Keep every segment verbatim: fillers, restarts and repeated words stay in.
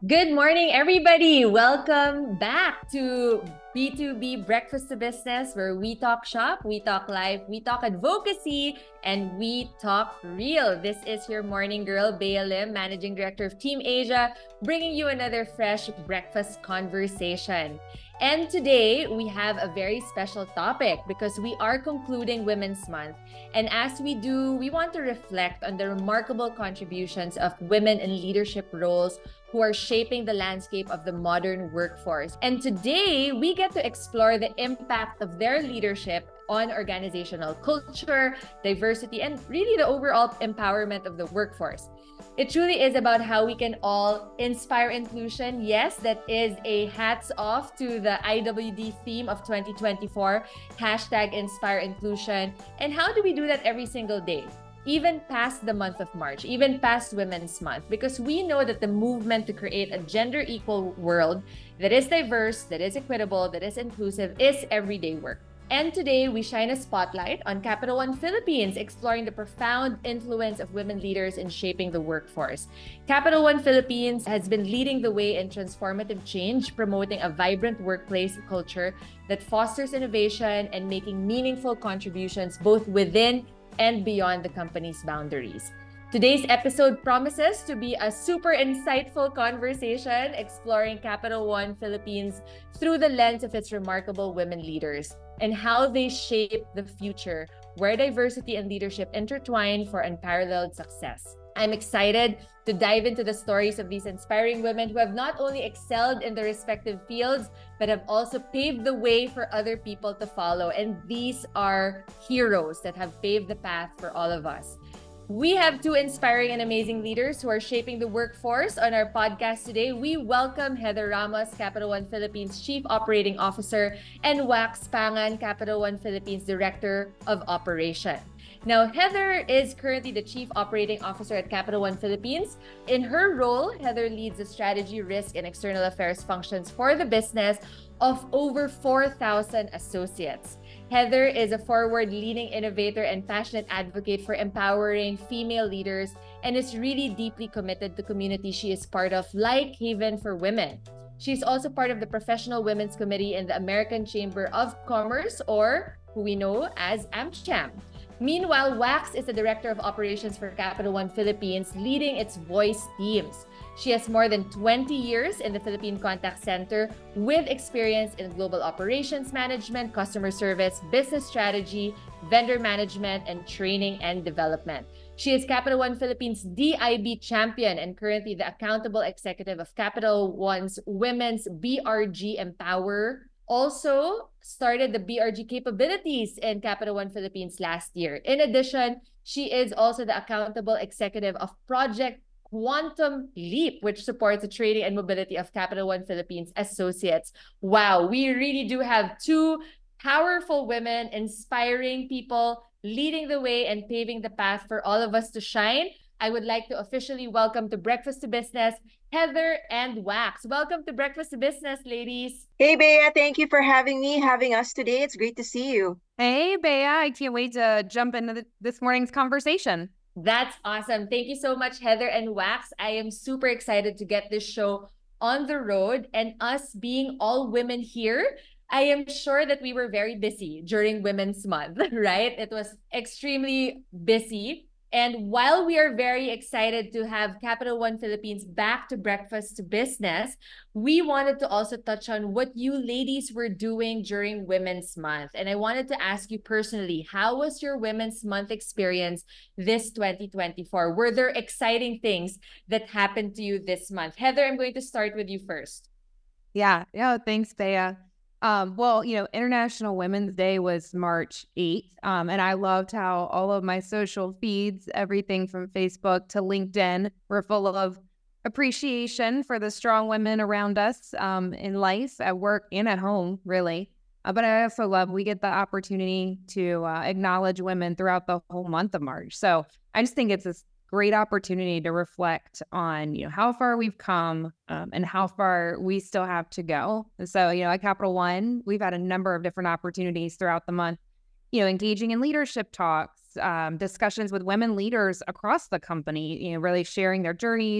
Good morning, everybody. Welcome back to B two B Breakfast to Business, where we talk shop, we talk life, we talk advocacy, and we talk real. This is your morning girl, Bea Lim, Managing Director of Team Asia, bringing you another fresh breakfast conversation. And today, we have a very special topic because we are concluding Women's Month. And as we do, we want to reflect on the remarkable contributions of women in leadership roles who are shaping the landscape of the modern workforce. And today, we get to explore the impact of their leadership on organizational culture, diversity, and really the overall empowerment of the workforce. It truly is about how we can all inspire inclusion. Yes, that is a hats off to the I W D theme of twenty twenty-four, hashtag inspire inclusion. And how do we do that every single day? Even past the month of March, even past Women's Month, because we know that the movement to create a gender equal world that is diverse, that is equitable, that is inclusive is everyday work. And today we shine a spotlight on Capital One Philippines, exploring the profound influence of women leaders in shaping the workforce. Capital One Philippines has been leading the way in transformative change, promoting a vibrant workplace culture that fosters innovation and making meaningful contributions both within and beyond the company's boundaries. Today's episode promises to be a super insightful conversation exploring Capital One Philippines through the lens of its remarkable women leaders and how they shape the future where diversity and leadership intertwine for unparalleled success. I'm excited to dive into the stories of these inspiring women who have not only excelled in their respective fields, but have also paved the way for other people to follow. And these are heroes that have paved the path for all of us. We have two inspiring and amazing leaders who are shaping the workforce on our podcast today. We welcome Heather Ramos, Capital One Philippines Chief Operating Officer, and Wax Pangan, Capital One Philippines Director of Operation. Now, Heather is currently the Chief Operating Officer at Capital One Philippines. In her role, Heather leads the strategy, risk, and external affairs functions for the business of over four thousand associates. Heather is a forward-leaning innovator and passionate advocate for empowering female leaders and is really deeply committed to the community she is part of, like Haven for Women. She's also part of the Professional Women's Committee in the American Chamber of Commerce, or who we know as AmCham. Meanwhile, Wax is the Director of Operations for Capital One Philippines, leading its voice teams. She has more than twenty years in the Philippine Contact Center with experience in global operations management, customer service, business strategy, vendor management, and training and development. She is Capital One Philippines D I B champion and currently the accountable executive of Capital One's Women's B R G Empower. Also started the B R G capabilities in Capital One Philippines last year. In addition, she is also the accountable executive of Project Quantum Leap, which supports the training and mobility of Capital One Philippines associates. Wow, we really do have two powerful women, inspiring people, leading the way and paving the path for all of us to shine. I would like to officially welcome to Breakfast to Business, Heather and Wax. Welcome to Breakfast to Business, ladies. Hey, Bea, thank you for having me, having us today. It's great to see you. Hey, Bea, I can't wait to jump into the, this morning's conversation. That's awesome. Thank you so much, Heather and Wax. I am super excited to get this show on the road, and us being all women here, I am sure that we were very busy during Women's Month, right? It was extremely busy. And while we are very excited to have Capital One Philippines back to Breakfast to Business, we wanted to also touch on what you ladies were doing during Women's Month. And I wanted to ask you personally, how was your Women's Month experience this twenty twenty-four? Were there exciting things that happened to you this month? Heather, I'm going to start with you first. Yeah, yeah, thanks, Bea. Um, well, you know, International Women's Day was March eighth, um, and I loved how all of my social feeds, everything from Facebook to LinkedIn, were full of appreciation for the strong women around us um, in life, at work, and at home, really. Uh, but I also love we get the opportunity to uh, acknowledge women throughout the whole month of March. So I just think it's this great opportunity to reflect on, you know, how far we've come um, and how far we still have to go. And so, you know, at Capital One, we've had a number of different opportunities throughout the month, you know, engaging in leadership talks, um, discussions with women leaders across the company, you know, really sharing their journeys,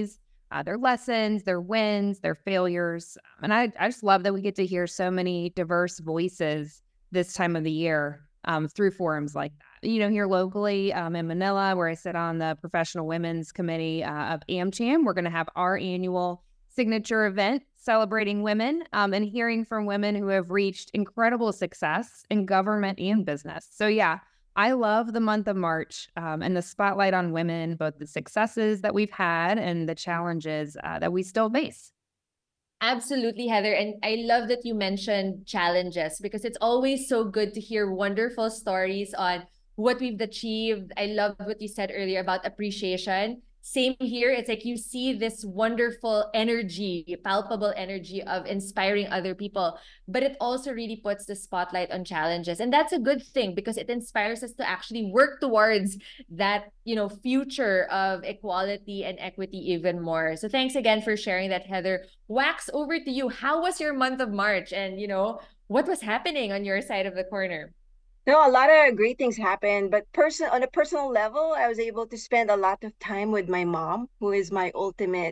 uh, their lessons, their wins, their failures. And I, I just love that we get to hear so many diverse voices this time of the year um, through forums like that. You know, here locally um, in Manila, where I sit on the Professional Women's Committee uh, of AmCham, we're going to have our annual signature event celebrating women um, and hearing from women who have reached incredible success in government and business. So yeah, I love the month of March um, and the spotlight on women, both the successes that we've had and the challenges uh, that we still face. Absolutely, Heather. And I love that you mentioned challenges because it's always so good to hear wonderful stories on what we've achieved. I love what you said earlier about appreciation. Same here. It's like you see this wonderful energy, palpable energy of inspiring other people, but it also really puts the spotlight on challenges. And that's a good thing because it inspires us to actually work towards that, you know, future of equality and equity even more. So thanks again for sharing that, Heather. Wax, over to you. How was your month of March? And, you know, what was happening on your side of the corner? No, a lot of great things happened, but person on a personal level, I was able to spend a lot of time with my mom, who is my ultimate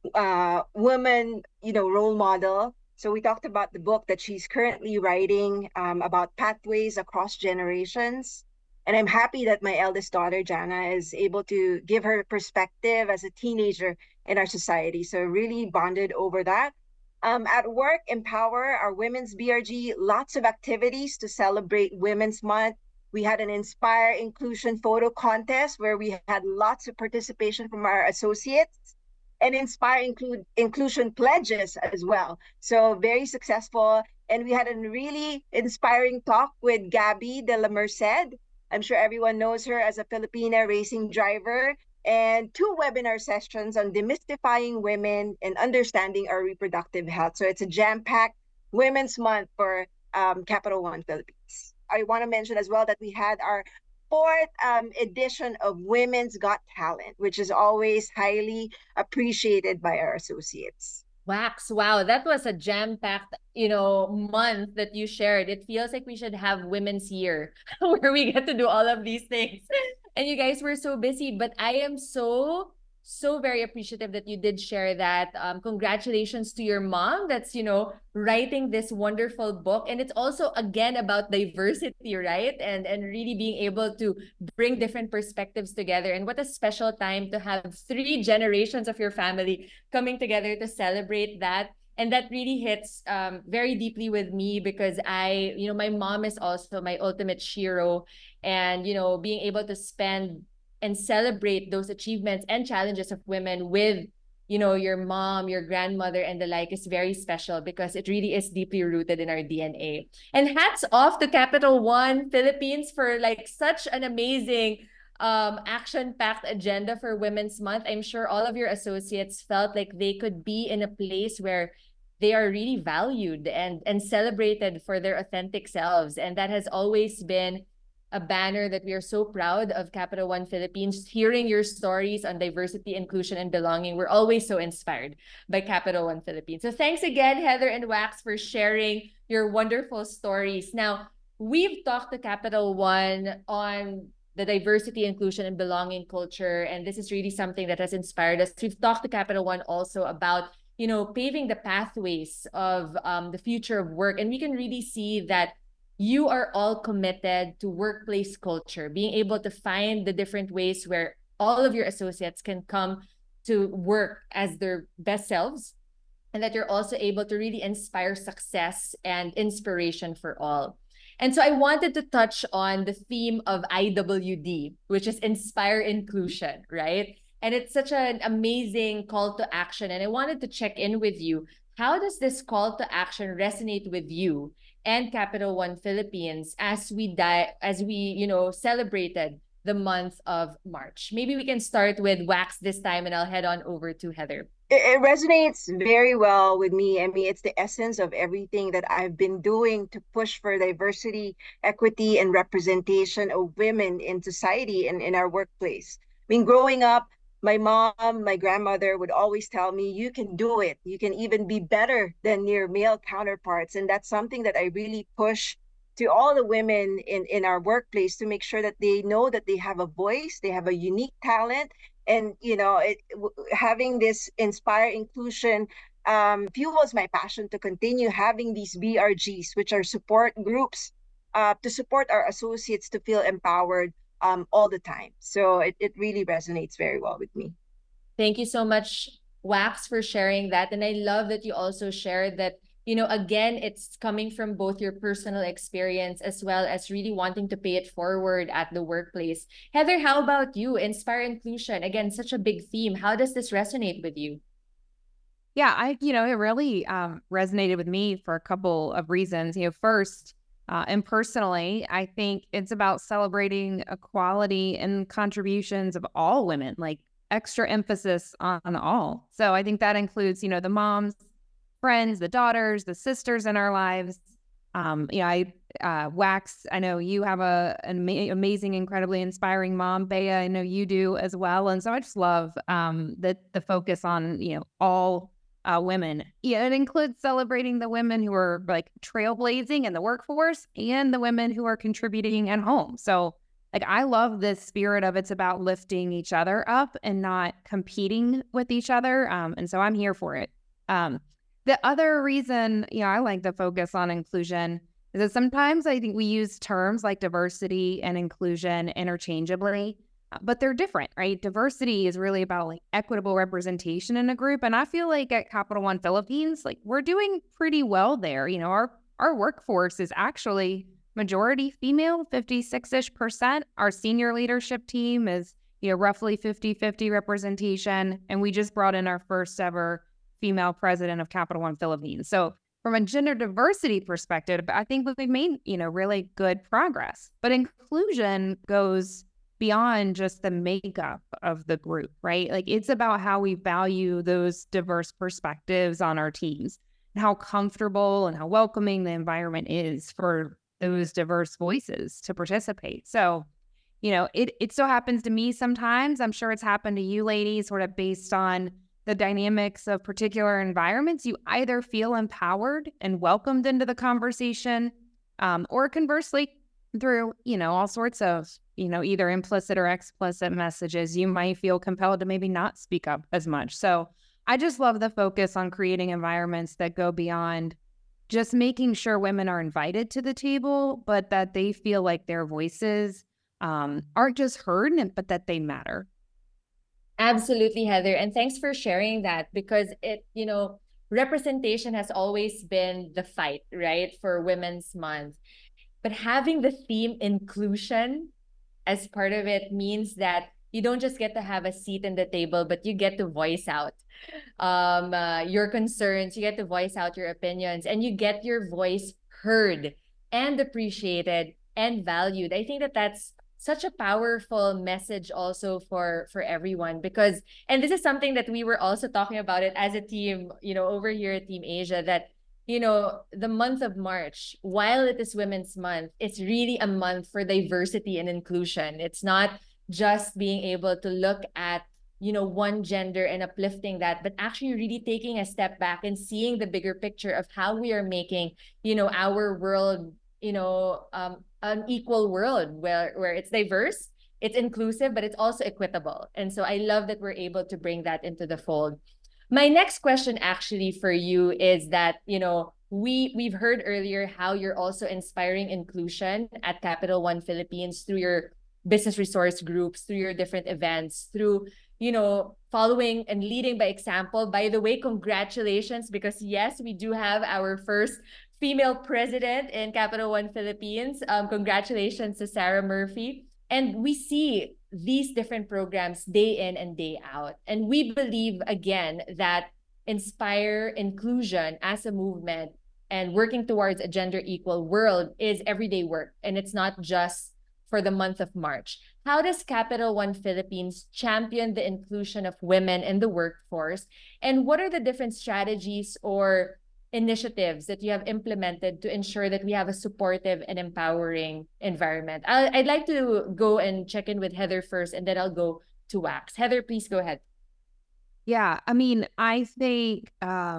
uh woman, you know, role model. So we talked about the book that she's currently writing um, about pathways across generations. And I'm happy that my eldest daughter, Jana, is able to give her perspective as a teenager in our society. So really bonded over that. Um, at work, Empower, our women's B R G, lots of activities to celebrate Women's Month. We had an Inspire Inclusion photo contest where we had lots of participation from our associates and Inspire include inclusion pledges as well. So very successful. And we had a really inspiring talk with Gabby de la Merced. I'm sure everyone knows her as a Filipina racing driver, and two webinar sessions on demystifying women and understanding our reproductive health. So it's a jam-packed Women's Month for um, Capital One Philippines. I want to mention as well that we had our fourth um, edition of Women's Got Talent, which is always highly appreciated by our associates. Wax, wow, that was a jam-packed, you know, month that you shared. It feels like we should have Women's Year where we get to do all of these things. And you guys were so busy, but I am so so very appreciative that you did share that. Um, congratulations to your mom that's, you know, writing this wonderful book. And it's also, again, about diversity, right? And, and really being able to bring different perspectives together. And what a special time to have three generations of your family coming together to celebrate that. And that really hits um, very deeply with me because I, you know, my mom is also my ultimate shiro. And, you know, being able to spend and celebrate those achievements and challenges of women with, you know, your mom, your grandmother, and the like is very special because it really is deeply rooted in our D N A. And hats off to Capital One Philippines for like such an amazing um, action-packed agenda for Women's Month. I'm sure all of your associates felt like they could be in a place where they are really valued and, and celebrated for their authentic selves. And that has always been a banner that we are so proud of Capital One Philippines. Hearing your stories on diversity, inclusion, and belonging, we're always so inspired by Capital One Philippines. So thanks again, Heather and Wax, for sharing your wonderful stories. Now, we've talked to Capital One on the diversity, inclusion, and belonging culture, and this is really something that has inspired us. We've talked to Capital One also about, you know, paving the pathways of um, the future of work, and we can really see that you are all committed to workplace culture, being able to find the different ways where all of your associates can come to work as their best selves, and that you're also able to really inspire success and inspiration for all. And so I wanted to touch on the theme of I W D, which is Inspire Inclusion, right? And it's such an amazing call to action. And I wanted to check in with you. How does this call to action resonate with you and Capital One Philippines as we die, as we, you know, celebrated the month of March? Maybe we can start with Wax this time, and I'll head on over to Heather. It, it resonates very well with me. I mean, it's the essence of everything that I've been doing to push for diversity, equity, and representation of women in society and in our workplace. I mean, growing up, my mom, my grandmother would always tell me, you can do it. You can even be better than your male counterparts. And that's something that I really push to all the women in, in our workplace to make sure that they know that they have a voice, they have a unique talent, and you know, it, w- having this inspire inclusion um, fuels my passion to continue having these B R Gs, which are support groups, uh, to support our associates to feel empowered um, all the time. So it, it really resonates very well with me. Thank you so much, Wax, for sharing that. And I love that you also shared that, you know, again, it's coming from both your personal experience as well as really wanting to pay it forward at the workplace. Heather, how about you? Inspire inclusion. Again, such a big theme. How does this resonate with you? Yeah, I, you know, it really um, resonated with me for a couple of reasons. You know, first, uh, and personally, I think it's about celebrating equality and contributions of all women, like extra emphasis on all. So I think that includes, you know, the moms, friends, the daughters, the sisters in our lives. Um, you know, I uh, Wax, I know you have a an ama- amazing, incredibly inspiring mom, Bea. I know you do as well, and so I just love um, the the focus on you know all uh, women. Yeah, it includes celebrating the women who are like trailblazing in the workforce and the women who are contributing at home. So, like, I love this spirit of it's about lifting each other up and not competing with each other. Um, and so I'm here for it. Um, the other reason, you know, I like to focus on inclusion is that sometimes I think we use terms like diversity and inclusion interchangeably, uh, but they're different, right? Diversity is really about like equitable representation in a group. And I feel like at Capital One Philippines, like we're doing pretty well there. You know, our, our workforce is actually majority female, fifty-six-ish percent. Our senior leadership team is, you know, roughly fifty-fifty representation. And we just brought in our first ever female president of Capital One Philippines. So from a gender diversity perspective, I think we've made, you know, really good progress. But inclusion goes beyond just the makeup of the group, right? Like it's about how we value those diverse perspectives on our teams and how comfortable and how welcoming the environment is for those diverse voices to participate. So, you know, it, it so happens to me sometimes, I'm sure it's happened to you ladies, sort of based on the dynamics of particular environments, you either feel empowered and welcomed into the conversation, um, or conversely, through, you know, all sorts of, you know, either implicit or explicit messages, you might feel compelled to maybe not speak up as much. So I just love the focus on creating environments that go beyond just making sure women are invited to the table, but that they feel like their voices um, aren't just heard, but that they matter. Absolutely, Heather. And thanks for sharing that because it, you know, representation has always been the fight, right, for Women's Month. But having the theme inclusion as part of it means that you don't just get to have a seat in the table, but you get to voice out um, uh, your concerns, you get to voice out your opinions, and you get your voice heard and appreciated and valued. I think that that's such a powerful message also for for everyone because and this is something that we were also talking about it as a team, you know, over here at Team Asia that you know, the month of March, while it is Women's Month, it's really a month for diversity and inclusion. It's not just being able to look at, you know, one gender and uplifting that, but actually really taking a step back and seeing the bigger picture of how we are making, you know, our world, you know, um, an equal world where, where it's diverse, it's inclusive, but it's also equitable. And so I love that we're able to bring that into the fold. My next question actually for you is that, you know, we we've heard earlier how you're also inspiring inclusion at Capital One Philippines through your business resource groups, through your different events, through, you know, following and leading by example. By the way, congratulations, because yes, we do have our first female president in Capital One Philippines. Um, congratulations to Sarah Murphy. And we see these different programs day in and day out. And we believe, again, that inspire inclusion as a movement and working towards a gender equal world is everyday work. And it's not just for the month of March. How does Capital One Philippines champion the inclusion of women in the workforce? And what are the different strategies or initiatives that you have implemented to ensure that we have a supportive and empowering environment? i I'd like to go and check in with Heather first, and then I'll go to Wax. Heather, please go ahead. Yeah, I mean, I think um,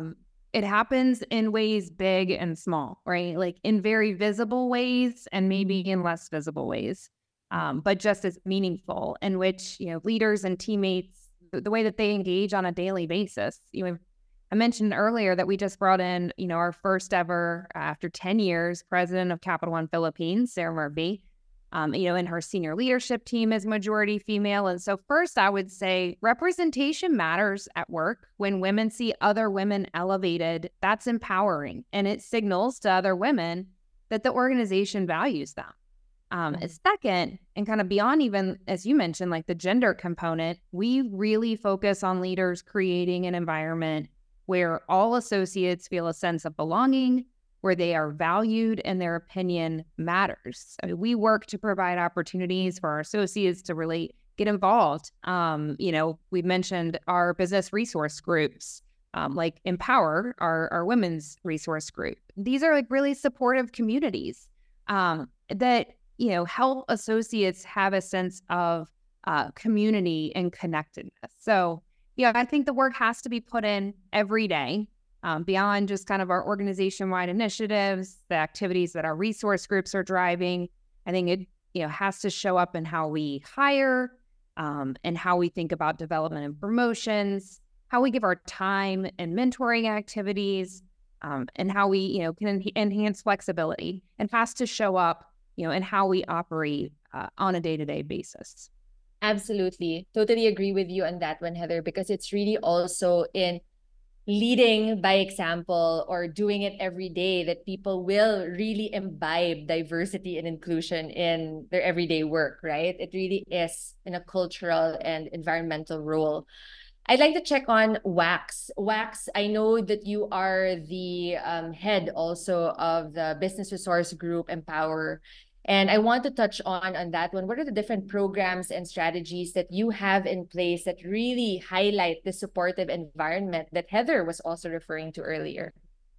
it happens in ways big and small, right? Like in very visible ways and maybe in less visible ways, um, but just as meaningful, in which, you know, leaders and teammates, the, the way that they engage on a daily basis. You know, I mentioned earlier that we just brought in, you know, our first ever, uh, after ten years, president of Capital One Philippines, Sarah Murphy. Um, you know, and her senior leadership team is majority female. And so first, I would say representation matters at work. When women see other women elevated, that's empowering. And it signals to other women that the organization values them. Um, and second, and kind of beyond even, as you mentioned, like the gender component, we really focus on leaders creating an environment where all associates feel a sense of belonging, where they are valued and their opinion matters. I mean, we work to provide opportunities for our associates to really get involved. Um, you know, we mentioned our business resource groups, um, like Empower, our, our women's resource group. These are like really supportive communities um, that, you know, help associates have a sense of uh, community and connectedness. So, yeah, I think the work has to be put in every day. Um, beyond just kind of our organization-wide initiatives, the activities that our resource groups are driving, I think it, you know, has to show up in how we hire, um, and how we think about development and promotions, how we give our time and mentoring activities, um, and how we, you know, can en- enhance flexibility, and has to show up, you know, in how we operate uh, on a day-to-day basis. Absolutely. Totally agree with you on that one, Heather, because it's really also in leading by example or doing it every day that people will really imbibe diversity and inclusion in their everyday work, right? It really is in a cultural and environmental role. I'd like to check on Wax. Wax, I know that you are the um, head also of the business resource group Empower. And I want to touch on on that one. What are the different programs and strategies that you have in place that really highlight the supportive environment that Heather was also referring to earlier?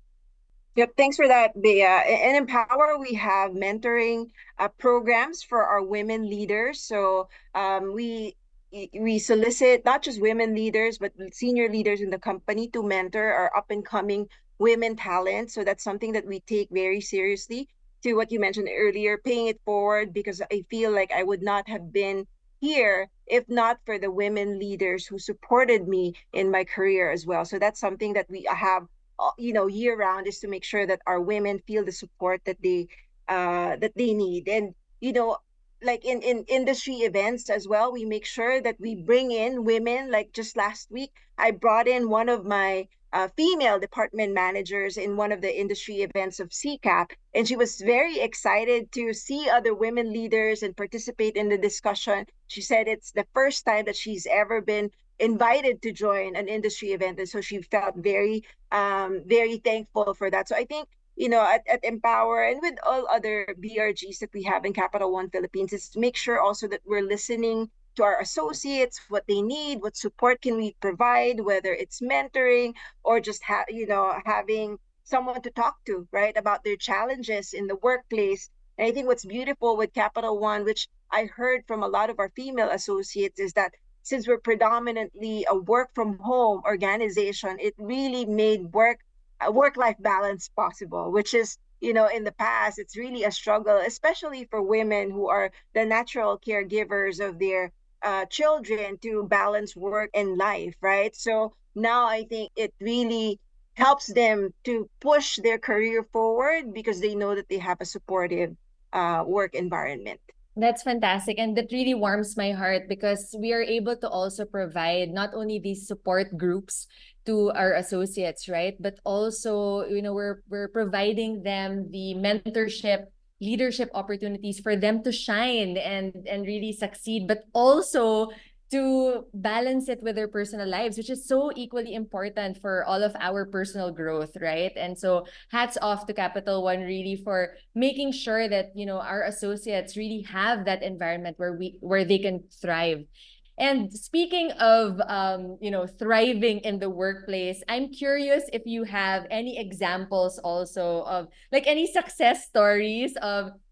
Yep, thanks for that, Bea. In Empower, we have mentoring uh, programs for our women leaders. So um, we we solicit not just women leaders, but senior leaders in the company to mentor our up and coming women talent. So that's something that we take very seriously. To what you mentioned earlier, paying it forward, because I feel like I would not have been here if not for the women leaders who supported me in my career as well. So that's something that we have, you know, year round, is to make sure that our women feel the support that they uh that they need. And you know, like in in industry events as well, we make sure that we bring in women. Like just last week, I brought in one of my uh, female department managers in one of the industry events of C CAP, and she was very excited to see other women leaders and participate in the discussion. She said it's the first time that she's ever been invited to join an industry event, and so she felt very um very thankful for that. So I think, you know, at, at Empower and with all other B R Gs that we have in Capital One Philippines, is to make sure also that we're listening to our associates, what they need, what support can we provide, whether it's mentoring or just ha- you know, having someone to talk to, right, about their challenges in the workplace. And I think what's beautiful with Capital One, which I heard from a lot of our female associates, is that since we're predominantly a work from home organization, it really made work a work life balance possible, which is, you know, in the past, it's really a struggle, especially for women who are the natural caregivers of their uh, children, to balance work and life, right? So now I think it really helps them to push their career forward because they know that they have a supportive uh, work environment. That's fantastic. And that really warms my heart because we are able to also provide not only these support groups to our associates, right? But also, you know, we're we're providing them the mentorship, leadership opportunities for them to shine and and really succeed, but also to balance it with their personal lives, which is so equally important for all of our personal growth, right? And so hats off to Capital One really for making sure that, you know, our associates really have that environment where we where they can thrive. And speaking of um, you know, thriving in the workplace, I'm curious if you have any examples also of like any success stories of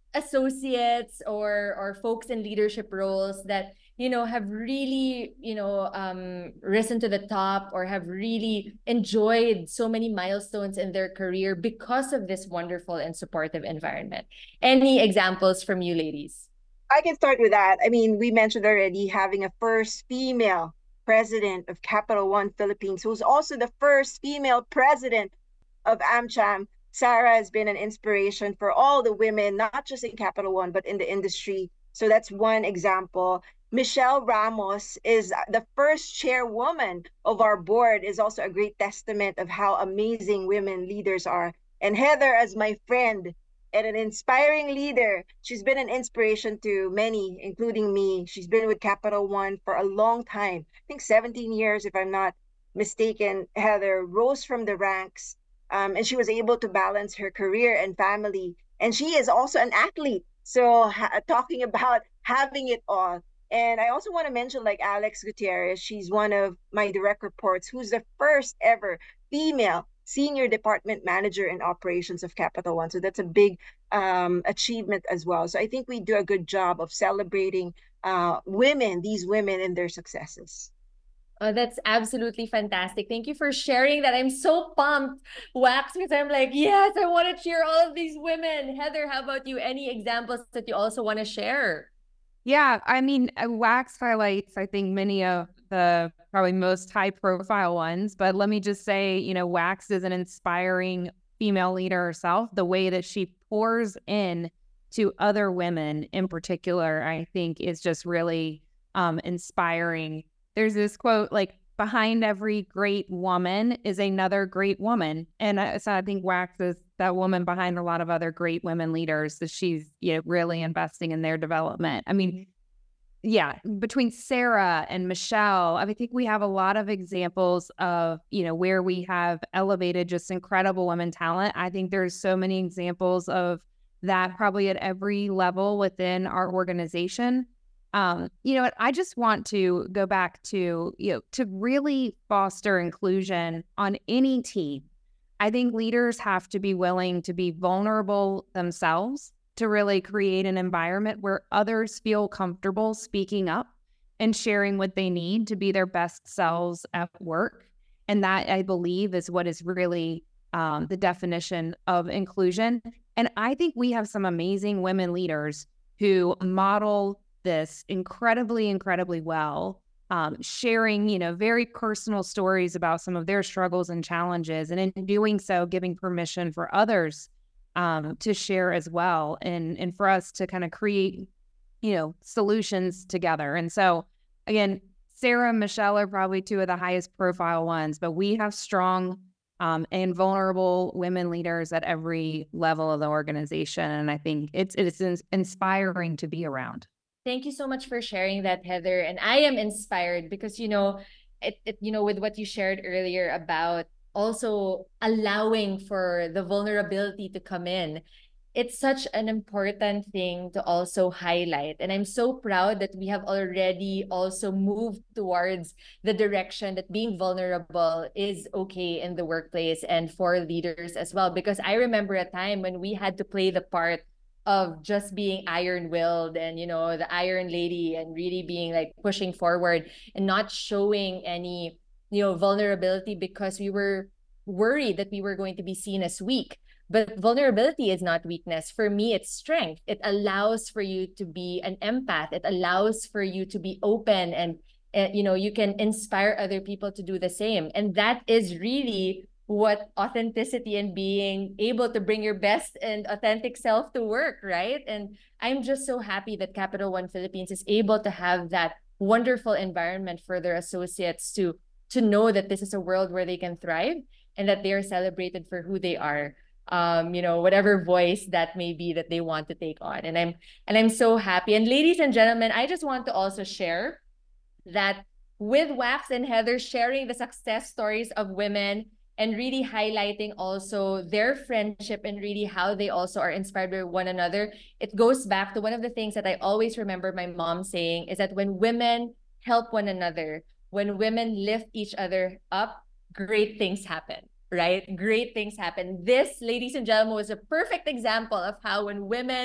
associates or or folks in leadership roles that, you know, have really, you know, um, risen to the top or have really enjoyed so many milestones in their career because of this wonderful and supportive environment? Any examples from you ladies? I can start with that. I mean, we mentioned already having a first female president of Capital One Philippines, who's also the first female president of AmCham. Sarah has been an inspiration for all the women, not just in Capital One, but in the industry. So that's one example. Michelle Ramos is the first chairwoman of our board, is also a great testament of how amazing women leaders are. And Heather, as my friend and an inspiring leader, she's been an inspiration to many, including me. She's been with Capital One for a long time, I think seventeen years, if I'm not mistaken. Heather rose from the ranks, um, and she was able to balance her career and family. And she is also an athlete. So ha- talking about having it all. And I also want to mention like Alex Gutierrez. She's one of my direct reports, who's the first ever female senior department manager in operations of Capital One. So that's a big um, achievement as well. So I think we do a good job of celebrating uh, women, these women and their successes. Oh, that's absolutely fantastic. Thank you for sharing that. I'm so pumped, Wax, because I'm like, yes, I want to cheer all of these women. Heather, how about you? Any examples that you also want to share? Yeah, I mean, uh, Wax highlights, I think, many of the probably most high profile ones. But let me just say, you know, Wax is an inspiring female leader herself. The way that she pours in to other women in particular, I think, is just really um, inspiring. There's this quote like, behind every great woman is another great woman. And I, so I think Wax is that woman behind a lot of other great women leaders that she's, you know, really investing in their development. I mean, yeah, between Sarah and Michelle, I mean, I think we have a lot of examples of, you know, where we have elevated just incredible women talent. I think there's so many examples of that probably at every level within our organization. Um, you know, I just want to go back to, you know, to really foster inclusion on any team. I think leaders have to be willing to be vulnerable themselves to really create an environment where others feel comfortable speaking up and sharing what they need to be their best selves at work. And that, I believe, is what is really um, the definition of inclusion. And I think we have some amazing women leaders who model this incredibly, incredibly well, um, sharing, you know, very personal stories about some of their struggles and challenges, and in doing so, giving permission for others um, to share as well, and and for us to kind of create, you know, solutions together. And so, again, Sarah and Michelle are probably two of the highest profile ones, but we have strong um, and vulnerable women leaders at every level of the organization, and I think it's it's inspiring to be around. Thank you so much for sharing that, Heather. And I am inspired because, you know, it, it you know, with what you shared earlier about also allowing for the vulnerability to come in, it's such an important thing to also highlight. And I'm so proud that we have already also moved towards the direction that being vulnerable is okay in the workplace and for leaders as well. Because I remember a time when we had to play the part of just being iron-willed and, you know, the iron lady, and really being like pushing forward and not showing any, you know, vulnerability because we were worried that we were going to be seen as weak. But vulnerability is not weakness. For me, it's strength. It allows for you to be an empath. It allows for you to be open, and, and you know, you can inspire other people to do the same. And that is really what authenticity and being able to bring your best and authentic self to work, right? And I'm just so happy that Capital One Philippines is able to have that wonderful environment for their associates to to know that this is a world where they can thrive and that they are celebrated for who they are. Um, you know, whatever voice that may be that they want to take on. And I'm and I'm so happy. And ladies and gentlemen, I just want to also share that with Wax and Heather sharing the success stories of women and really highlighting also their friendship and really how they also are inspired by one another, it goes back to one of the things that I always remember my mom saying, is that when women help one another, when women lift each other up, great things happen, right? Great things happen. This, ladies and gentlemen, was a perfect example of how when women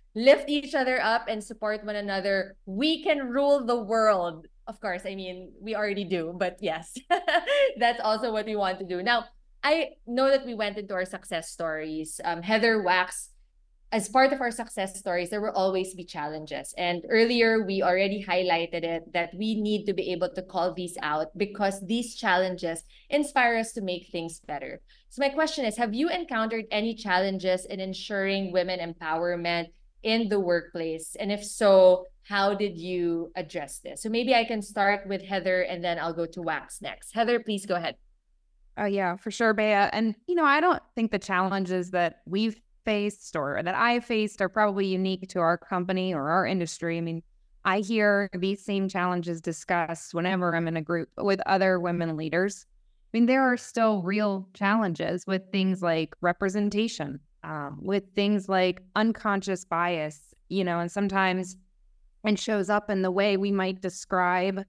lift each other up and support one another, we can rule the world. Of course, I mean, we already do, but yes, that's also what we want to do. Now, I know that we went into our success stories. Um, Heather, Wax, as part of our success stories, there will always be challenges. And earlier, we already highlighted it that we need to be able to call these out because these challenges inspire us to make things better. So, my question is, have you encountered any challenges in ensuring women empowerment in the workplace? And if so, how did you address this? So, maybe I can start with Heather and then I'll go to Wax next. Heather, please go ahead. Oh, yeah, for sure, Bea. And, you know, I don't think the challenges that we've faced or that I faced are probably unique to our company or our industry. I mean, I hear these same challenges discussed whenever I'm in a group with other women leaders. I mean, there are still real challenges with things like representation, um, with things like unconscious bias, you know, and sometimes it shows up in the way we might describe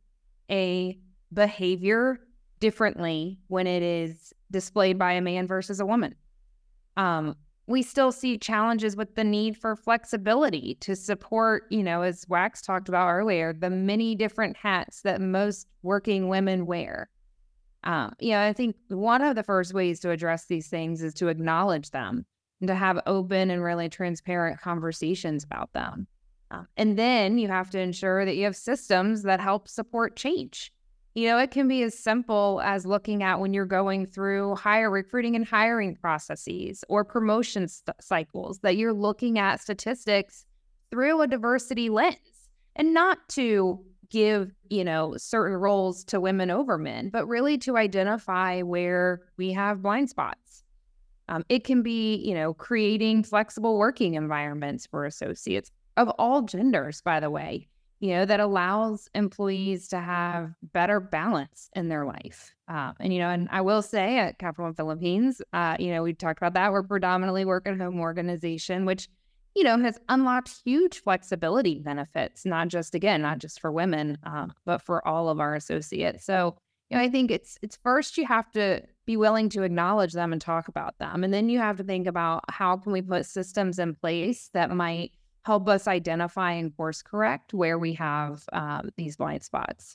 a behavior differently when it is displayed by a man versus a woman. Um, we still see challenges with the need for flexibility to support, you know, as Wax talked about earlier, the many different hats that most working women wear. Um, you know, I think one of the first ways to address these things is to acknowledge them and to have open and really transparent conversations about them. Uh, and then you have to ensure that you have systems that help support change. You know, it can be as simple as looking at when you're going through hire recruiting and hiring processes or promotion st- cycles, that you're looking at statistics through a diversity lens and not to give, you know, certain roles to women over men, but really to identify where we have blind spots. Um, it can be, you know, creating flexible working environments for associates of all genders, by the way, you know, that allows employees to have better balance in their life. Um, and, you know, and I will say at Capital One Philippines, uh, you know, we talked about that. We're predominantly work at home organization, which, you know, has unlocked huge flexibility benefits, not just, again, not just for women, um, but for all of our associates. So, you know, I think it's, it's first you have to be willing to acknowledge them and talk about them. And then you have to think about how can we put systems in place that might help us identify and course correct where we have um, these blind spots.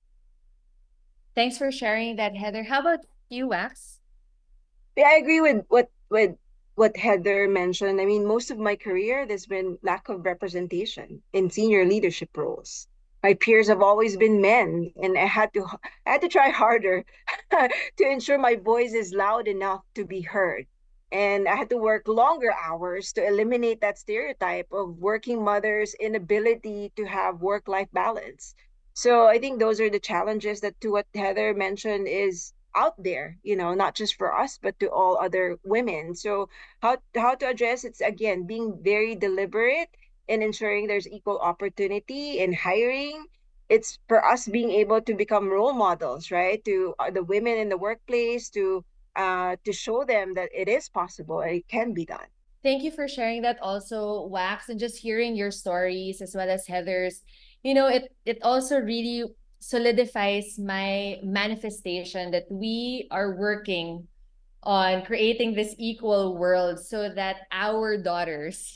Thanks for sharing that, Heather. How about you, Wax? Yeah, I agree with what with what Heather mentioned. I mean, most of my career, there's been lack of representation in senior leadership roles. My peers have always been men, and I had to I had to try harder to ensure my voice is loud enough to be heard. And I had to work longer hours to eliminate that stereotype of working mothers' inability to have work-life balance. So I think those are the challenges that, to what Heather mentioned, is out there, you know, not just for us, but to all other women. So how how to address it's again being very deliberate in ensuring there's equal opportunity in hiring. It's for us being able to become role models, right? To uh, the women in the workplace, to uh, to show them that it is possible and it can be done. Thank you for sharing that also, Wax, and just hearing your stories as well as Heather's. You know, it it also really solidifies my manifestation that we are working on creating this equal world so that our daughters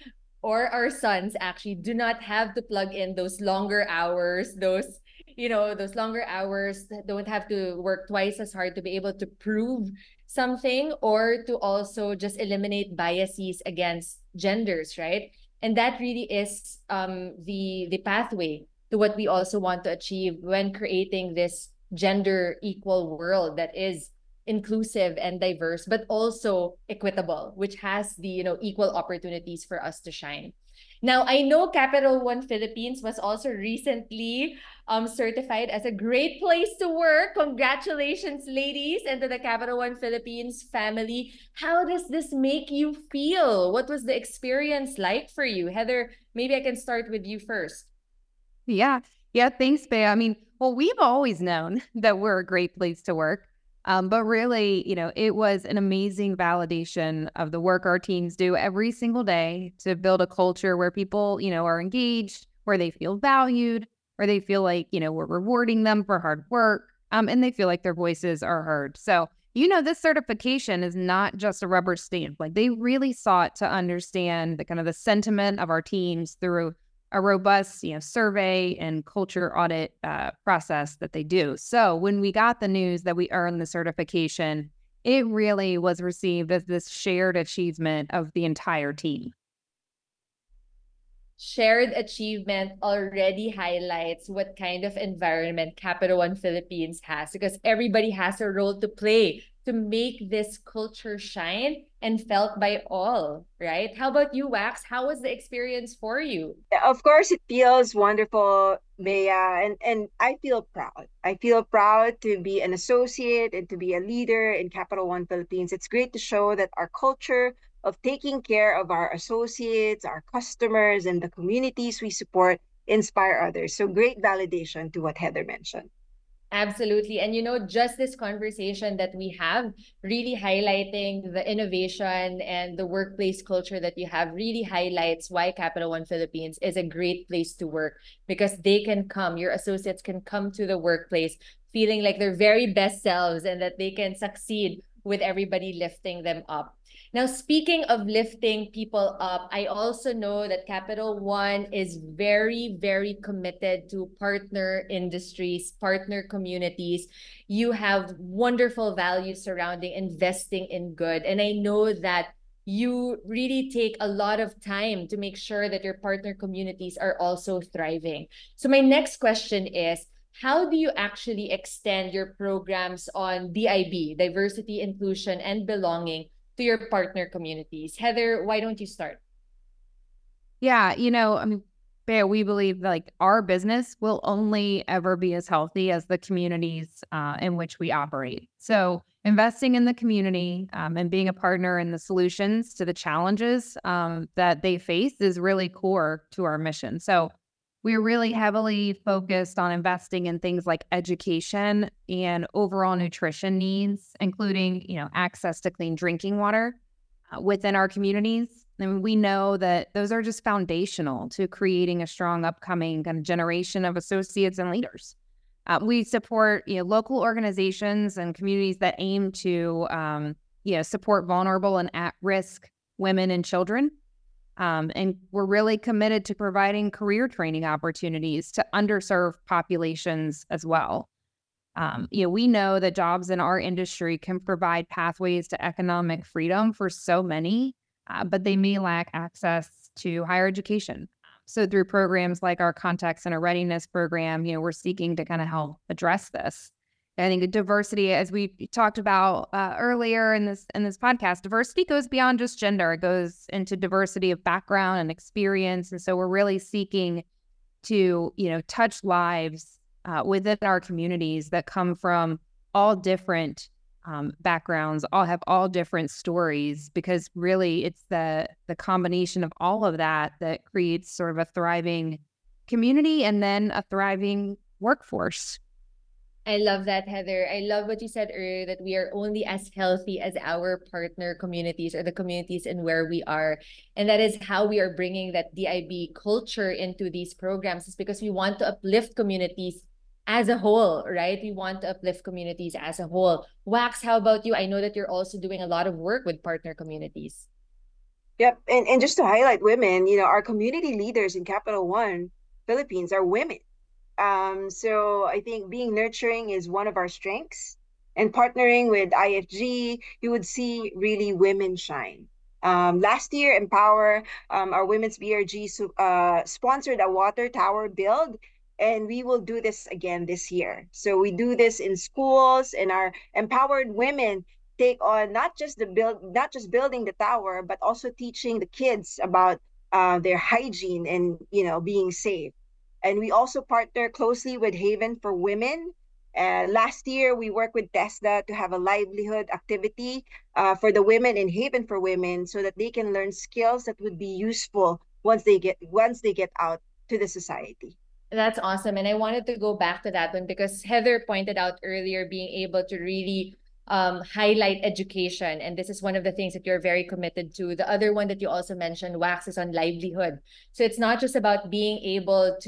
or our sons actually do not have to plug in those longer hours, those, you know, those longer hours, don't have to work twice as hard to be able to prove something or to also just eliminate biases against genders, right? And that really is um, the the pathway to what we also want to achieve when creating this gender equal world that is inclusive and diverse, but also equitable, which has the, you know, equal opportunities for us to shine. Now, I know Capital One Philippines was also recently um, certified as a great place to work. Congratulations, ladies, and to the Capital One Philippines family. How does this make you feel? What was the experience like for you? Heather, maybe I can start with you first. Yeah. Yeah. Thanks, Bea. I mean, well, we've always known that we're a great place to work. Um, but really, you know, it was an amazing validation of the work our teams do every single day to build a culture where people, you know, are engaged, where they feel valued, where they feel like, you know, we're rewarding them for hard work, um, and they feel like their voices are heard. So you know, this certification is not just a rubber stamp. Like, they really sought to understand the kind of the sentiment of our teams through a robust, you know, survey and culture audit uh, process that they do. So when we got the news that we earned the certification, it really was received as this shared achievement of the entire team. Shared achievement already highlights what kind of environment Capital One Philippines has, because everybody has a role to play to make this culture shine and felt by all, right? How about you, Wax? How was the experience for you? Yeah, of course, it feels wonderful, Bea, and and I feel proud. I feel proud to be an associate and to be a leader in Capital One Philippines. It's great to show that our culture of taking care of our associates, our customers, and the communities we support inspire others. So great validation to what Heather mentioned. Absolutely. And you know, just this conversation that we have, really highlighting the innovation and the workplace culture that you have, really highlights why Capital One Philippines is a great place to work, because they can come, your associates can come to the workplace feeling like their very best selves and that they can succeed with everybody lifting them up. Now, speaking of lifting people up, I also know that Capital One is very, very committed to partner industries, partner communities. You have wonderful values surrounding investing in good. And I know that you really take a lot of time to make sure that your partner communities are also thriving. So my next question is, how do you actually extend your programs on D I B, diversity, inclusion, and belonging, to your partner communities? Heather, why don't you start? Yeah, you know, I mean, Bea, we believe like our business will only ever be as healthy as the communities uh, in which we operate. So investing in the community um, and being a partner in the solutions to the challenges um, that they face is really core to our mission. So we're really heavily focused on investing in things like education and overall nutrition needs, including, you know, access to clean drinking water uh, within our communities. And we know that those are just foundational to creating a strong upcoming kind of generation of associates and leaders. Uh, we support, you know, local organizations and communities that aim to, um, you know, support vulnerable and at-risk women and children. Um, and we're really committed to providing career training opportunities to underserved populations as well. Um, you know, we know that jobs in our industry can provide pathways to economic freedom for so many, uh, but they may lack access to higher education. So through programs like our Contact Center Readiness Program, you know, we're seeking to kind of help address this. I think diversity, as we talked about uh, earlier in this in this podcast, diversity goes beyond just gender. It goes into diversity of background and experience, and so we're really seeking to, you know, touch lives uh, within our communities that come from all different um, backgrounds, all have all different stories, because really it's the the combination of all of that that creates sort of a thriving community and then a thriving workforce. I love that, Heather. I love what you said earlier, that we are only as healthy as our partner communities or the communities in where we are. And that is how we are bringing that D I B culture into these programs, is because we want to uplift communities as a whole, right? We want to uplift communities as a whole. Wax, how about you? I know that you're also doing a lot of work with partner communities. Yep. And, and just to highlight women, you know, our community leaders in Capital One Philippines are women. Um, so I think being nurturing is one of our strengths. And partnering with I F G, you would see really women shine. Um, last year, Empower, um, our women's B R G, uh, sponsored a water tower build, and we will do this again this year. So we do this in schools, and our empowered women take on not just the build, not just building the tower, but also teaching the kids about uh, their hygiene and, you know, being safe. And we also partner closely with Haven for Women. Uh, last year, we worked with TESDA to have a livelihood activity uh, for the women in Haven for Women, so that they can learn skills that would be useful once they get once they get out to the society. That's awesome. And I wanted to go back to that one, because Heather pointed out earlier being able to really um, highlight education. And this is one of the things that you're very committed to. The other one that you also mentioned, Wax, is on livelihood. So it's not just about being able to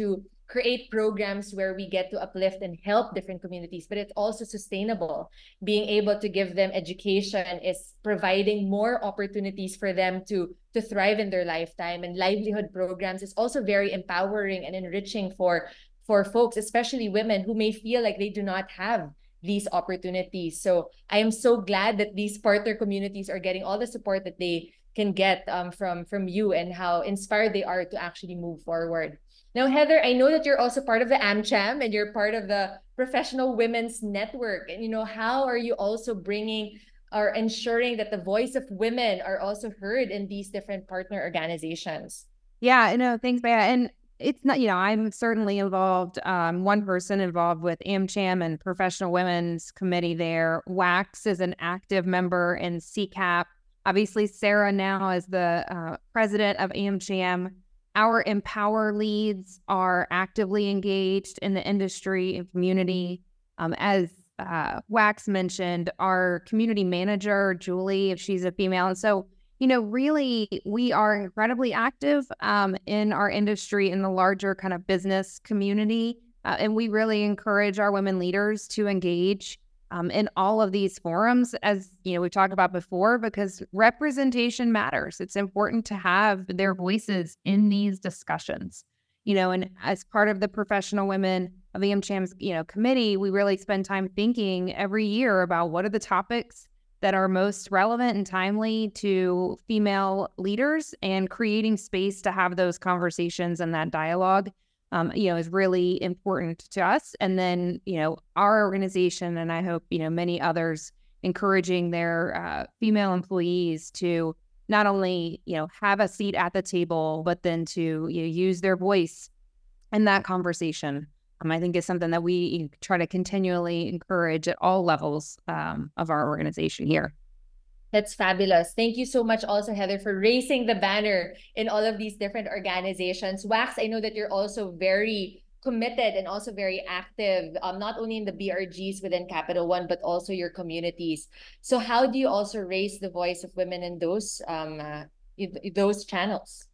create programs where we get to uplift and help different communities, but it's also sustainable. Being able to give them education is providing more opportunities for them to, to thrive in their lifetime. And livelihood programs is also very empowering and enriching for, for folks, especially women who may feel like they do not have these opportunities. So I am so glad that these partner communities are getting all the support that they can get um, from, from you, and how inspired they are to actually move forward. Now, Heather, I know that you're also part of the AmCham and you're part of the Professional Women's Network. And, you know, how are you also bringing or ensuring that the voice of women are also heard in these different partner organizations? Yeah, no, thanks, Bea. And it's not, you know, I'm certainly involved, um, one person involved with AmCham and Professional Women's Committee there. WAX is an active member in C CAP. Obviously, Sarah now is the uh, president of AmCham. Our Empower leads are actively engaged in the industry and community. Um, as uh, Wax mentioned, our community manager, Julie, if she's a female. And so, you know, really, we are incredibly active um, in our industry, in the larger kind of business community. Uh, and we really encourage our women leaders to engage um, in all of these forums, as, you know, we've talked about before, because representation matters. It's important to have their voices in these discussions, you know, and as part of the Professional Women of AmCham's, you know, committee, we really spend time thinking every year about what are the topics that are most relevant and timely to female leaders, and creating space to have those conversations and that dialogue, um, you know, is really important to us. And then, you know, our organization, and I hope, you know, many others, encouraging their uh, female employees to not only, you know, have a seat at the table, but then to, you know, use their voice in that conversation. Um, I think is something that we try to continually encourage at all levels um, of our organization here. That's fabulous. Thank you so much also, Heather, for raising the banner in all of these different organizations. Wax, I know that you're also very committed and also very active, um, not only in the B R Gs within Capital One, but also your communities. So how do you also raise the voice of women in those, um, uh, those channels?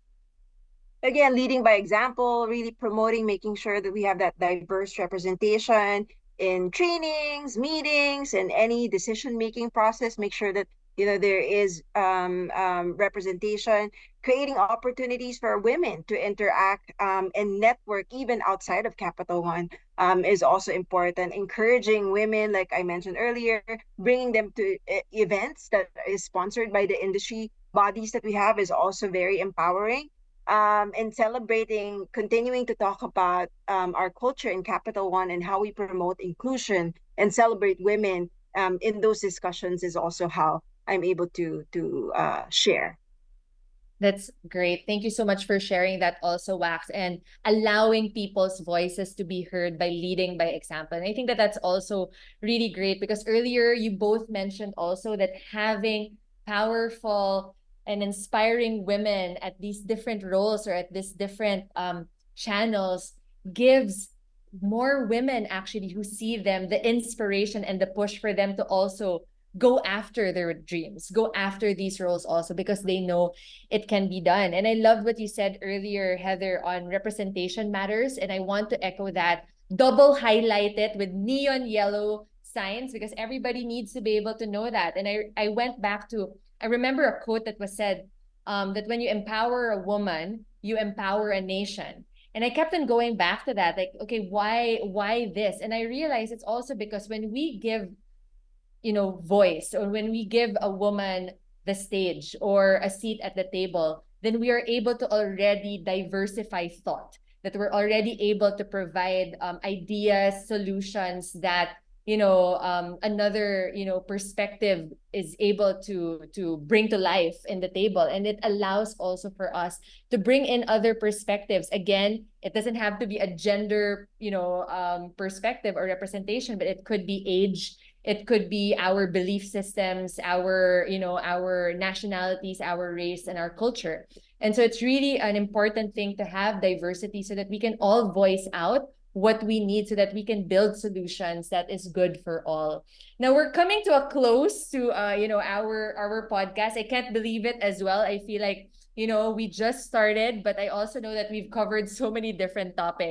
Again, leading by example, really promoting, making sure that we have that diverse representation in trainings, meetings, and any decision-making process. Make sure that, you know, there is um, um, representation, creating opportunities for women to interact um, and network even outside of Capital One um, is also important. Encouraging women, like I mentioned earlier, bringing them to uh, events that is sponsored by the industry bodies that we have is also very empowering. Um, and celebrating, continuing to talk about um, our culture in Capital One and how we promote inclusion and celebrate women um, in those discussions is also how I'm able to to uh, share. That's great. Thank you so much for sharing that also, Wax, and allowing people's voices to be heard by leading by example. And I think that that's also really great, because earlier you both mentioned also that having powerful and inspiring women at these different roles or at these different um, channels gives more women actually who see them the inspiration and the push for them to also go after their dreams, go after these roles also, because they know it can be done. And I loved what you said earlier, Heather, on representation matters. And I want to echo that, double highlight it with neon yellow signs, because everybody needs to be able to know that. And I, I went back to, I remember a quote that was said um, that when you empower a woman, you empower a nation. And I kept on going back to that, like, okay, why, why this? And I realized it's also because when we give, you know, voice, or when we give a woman the stage or a seat at the table, then we are able to already diversify thought, that we're already able to provide um, ideas, solutions that, you know, um, another, you know, perspective is able to to bring to life in the table. And it allows also for us to bring in other perspectives. Again, it doesn't have to be a gender, you know, um, perspective or representation, but it could be age, it could be our belief systems, our, you know, our nationalities, our race, and our culture. And so it's really an important thing to have diversity so that we can all voice out what we need, so that we can build solutions that is good for all. Now we're coming to a close to uh, you know, our our podcast. I can't believe it as well. I feel like, you know, we just started, but I also know that we've covered so many different topics.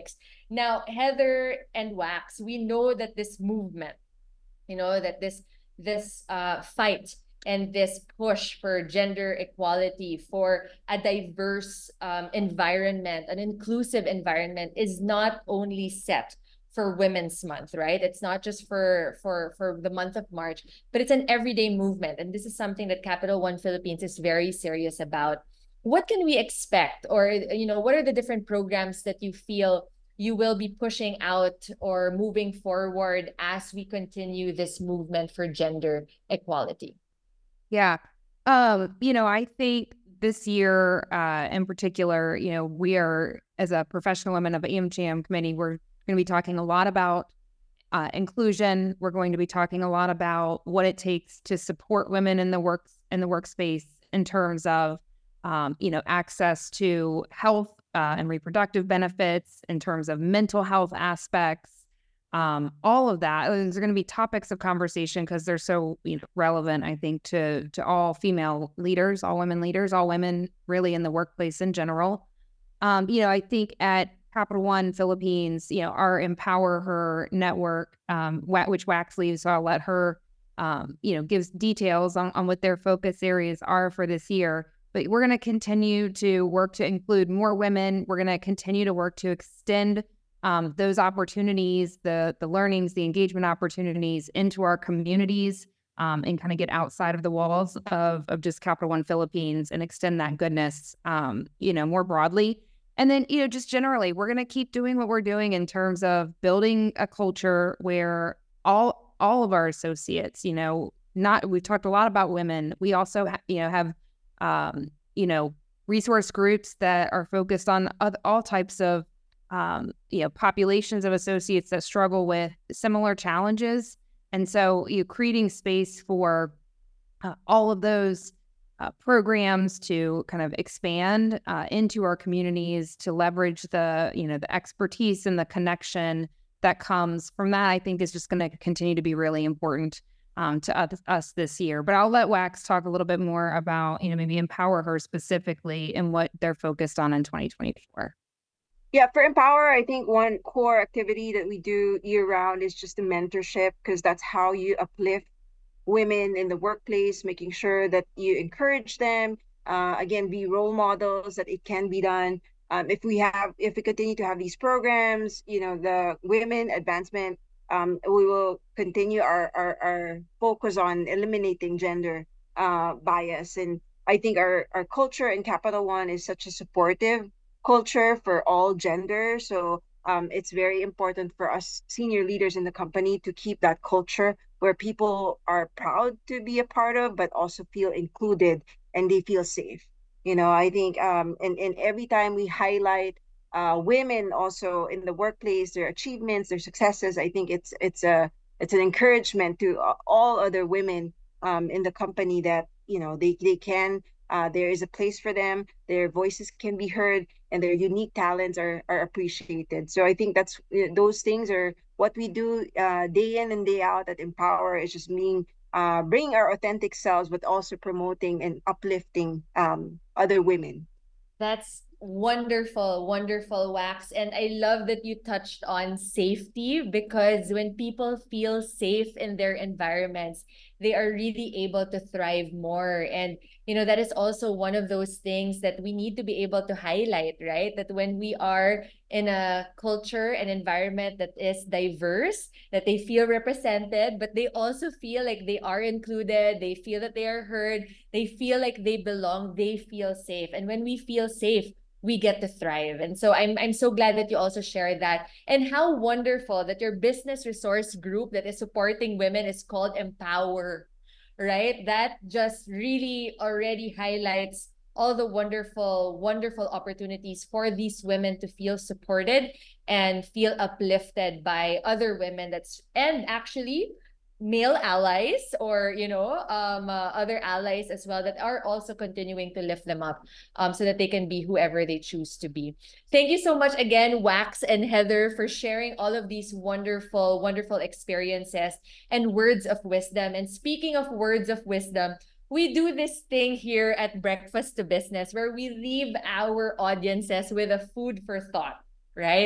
Now, Heather and Wax, we know that this movement, you know, that this this uh, fight and this push for gender equality, for a diverse um, environment, an inclusive environment, is not only set for Women's Month, right? It's not just for for for the month of March, but it's an everyday movement, and this is something that Capital One Philippines is very serious about. What can we expect, or you know, what are the different programs that you feel you will be pushing out or moving forward as we continue this movement for gender equality? Yeah. Um, you know, I think this year uh, in particular, you know, we are, as a professional women of A M G M committee, we're going to be talking a lot about uh, inclusion. We're going to be talking a lot about what it takes to support women in the work in the workspace in terms of, um, you know, access to health uh, and reproductive benefits, in terms of mental health aspects. Um, all of that. There's going to be topics of conversation because they're so, you know, relevant, I think, to to all female leaders, all women leaders, all women really in the workplace in general. Um, you know, I think at Capital One Philippines, you know, our Empower Her network, um, which Wax leads, so I'll let her, um, you know, gives details on, on what their focus areas are for this year. But we're going to continue to work to include more women. We're going to continue to work to extend Um, those opportunities, the the learnings, the engagement opportunities into our communities, um, and kind of get outside of the walls of of just Capital One Philippines and extend that goodness, um, you know, more broadly. And then, you know, just generally, we're going to keep doing what we're doing in terms of building a culture where all all of our associates, you know, not we've talked a lot about women. We also, ha- you know, have, um, you know, resource groups that are focused on other, all types of Um, you know, populations of associates that struggle with similar challenges. And so you know, creating space for uh, all of those uh, programs to kind of expand uh, into our communities, to leverage the, you know, the expertise and the connection that comes from that, I think is just going to continue to be really important um, to us, us this year. But I'll let Wax talk a little bit more about, you know, maybe Empower Her specifically and what they're focused on in twenty twenty-four. Yeah, for Empower, I think one core activity that we do year round is just the mentorship, because that's how you uplift women in the workplace, making sure that you encourage them, uh, again, be role models that it can be done. Um, if we have, if we continue to have these programs, you know, the women advancement, um, we will continue our, our, our focus on eliminating gender uh, bias. And I think our, our culture in Capital One is such a supportive culture for all genders. So um, it's very important for us senior leaders in the company to keep that culture where people are proud to be a part of, but also feel included and they feel safe. You know, I think, um, and, and every time we highlight uh, women also in the workplace, their achievements, their successes, I think it's it's a it's an encouragement to uh, all other women um, in the company that you know they they can. Uh, there is a place for them. Their voices can be heard, and their unique talents are are appreciated. So I think that's those things are what we do uh, day in and day out at Empower. Is just being uh, bringing our authentic selves, but also promoting and uplifting um, other women. That's wonderful, wonderful, Wax. And I love that you touched on safety, because when people feel safe in their environments, they are really able to thrive more. And, you know, that is also one of those things that we need to be able to highlight, right? That when we are in a culture and environment that is diverse, that they feel represented, but they also feel like they are included, they feel that they are heard, they feel like they belong, they feel safe. And when we feel safe, we get to thrive. And so I'm I'm so glad that you also shared that. And how wonderful that your business resource group that is supporting women is called Empower, right? That just really already highlights all the wonderful, wonderful opportunities for these women to feel supported and feel uplifted by other women that's and actually male allies, or you know um uh, other allies as well, that are also continuing to lift them up, um so that they can be whoever they choose to be. Thank you so much again, Wax and Heather, for sharing all of these wonderful wonderful experiences and words of wisdom. And speaking of words of wisdom, we do this thing here at Breakfast to Business where we leave our audiences with a food for thought, right?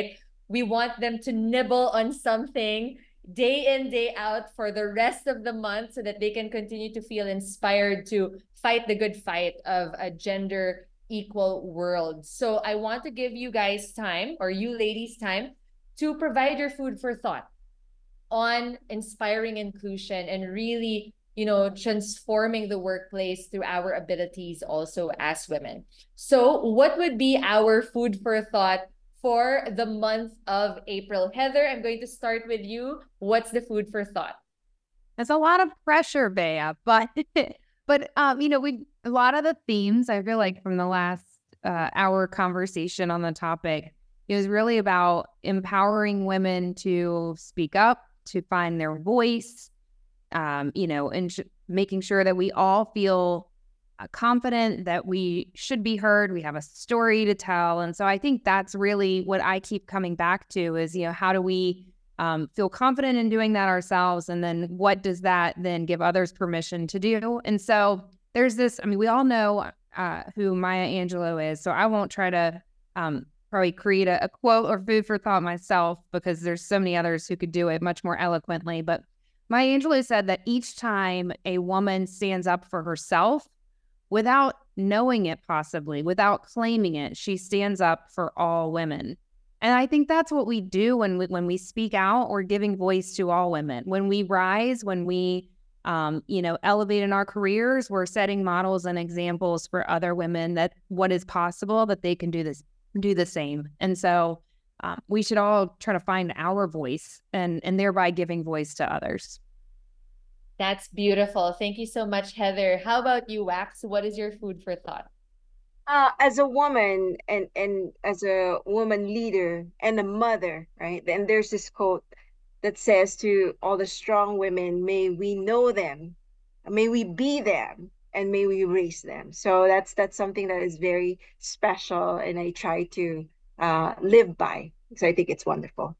We want them to nibble on something day in, day out for the rest of the month so that they can continue to feel inspired to fight the good fight of a gender equal world. So I want to give you guys time, or you ladies time, to provide your food for thought on inspiring inclusion and really, you know, transforming the workplace through our abilities also as women. So what would be our food for thought for the month of April? Heather, I'm going to start with you. What's the food for thought? There's a lot of pressure, Bea, but but um, you know, we a lot of the themes I feel like from the last uh, hour conversation on the topic is really about empowering women to speak up, to find their voice, um, you know, and sh- making sure that we all feel uh, confident that we should be heard. We have a story to tell. And so I think that's really what I keep coming back to is, you know, how do we um, feel confident in doing that ourselves? And then what does that then give others permission to do? And so there's this, I mean, we all know uh, who Maya Angelou is, so I won't try to um, probably create a, a quote or food for thought myself because there's so many others who could do it much more eloquently. But Maya Angelou said that each time a woman stands up for herself without knowing it possibly, without claiming it, she stands up for all women. And I think that's what we do when we, when we speak out. We're giving voice to all women. When we rise, when we, um, you know, elevate in our careers, we're setting models and examples for other women that what is possible, that they can do this, do the same. And so um, we should all try to find our voice and, and thereby giving voice to others. That's beautiful. Thank you so much, Heather. How about you, Wax? What is your food for thought? Uh, as a woman and and as a woman leader and a mother, right? And there's this quote that says to all the strong women, may we know them, may we be them, and may we raise them. So that's that's something that is very special, and I try to uh, live by. So I think it's wonderful.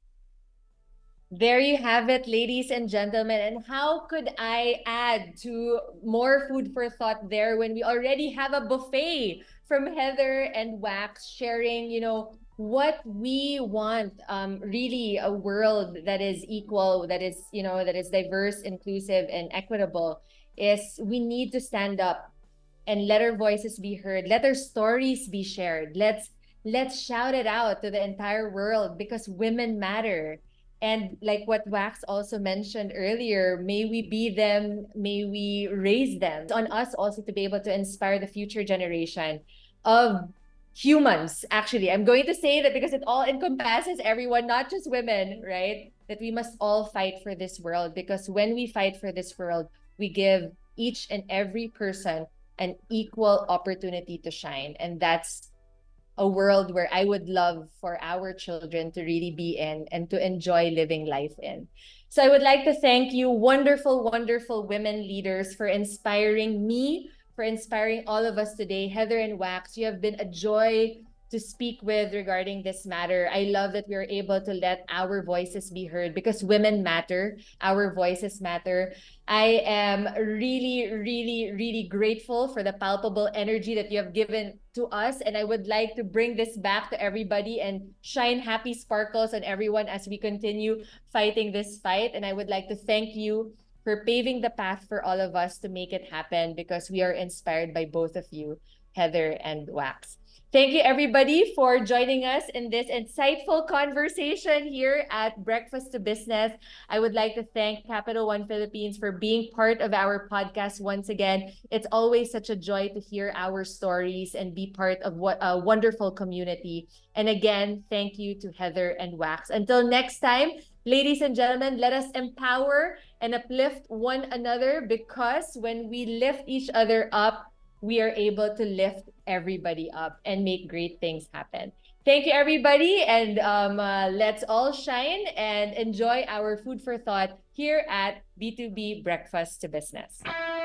There you have it, ladies and gentlemen. And how could I add to more food for thought there when we already have a buffet from Heather and Wax sharing, you know, what we want, um, really a world that is equal, that is, you know, that is diverse, inclusive, and equitable, is we need to stand up and let our voices be heard. Let our stories be shared. Let's let's shout it out to the entire world because women matter. And like what Wax also mentioned earlier, may we be them, may we raise them. It's on us also to be able to inspire the future generation of humans. Actually, I'm going to say that because it all encompasses everyone, not just women, right? That we must all fight for this world, because when we fight for this world, we give each and every person an equal opportunity to shine. And that's a world where I would love for our children to really be in and to enjoy living life in. So I would like to thank you, wonderful, wonderful women leaders, for inspiring me, for inspiring all of us today. Heather and Wax, you have been a joy to speak with regarding this matter. I love that we are able to let our voices be heard because women matter, our voices matter. I am really, really, really grateful for the palpable energy that you have given to us. And I would like to bring this back to everybody and shine happy sparkles on everyone as we continue fighting this fight. And I would like to thank you for paving the path for all of us to make it happen, because we are inspired by both of you, Heather and Wax. Thank you, everybody, for joining us in this insightful conversation here at Breakfast to Business. I would like to thank Capital One Philippines for being part of our podcast once again. It's always such a joy to hear our stories and be part of what a wonderful community. And again, thank you to Heather and Wax. Until next time, ladies and gentlemen, let us empower and uplift one another, because when we lift each other up, we are able to lift everybody up and make great things happen. Thank you, everybody. And um, uh, let's all shine and enjoy our food for thought here at B two B Breakfast to Business.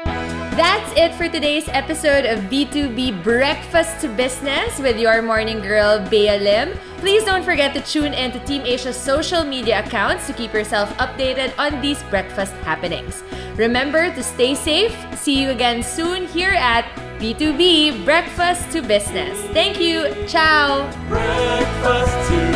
That's it for today's episode of B two B Breakfast to Business with your morning girl, Bea Lim. Please don't forget to tune in to Team Asia's social media accounts to keep yourself updated on these breakfast happenings. Remember to stay safe. See you again soon here at B two B Breakfast to Business. Thank you. Ciao. Breakfast to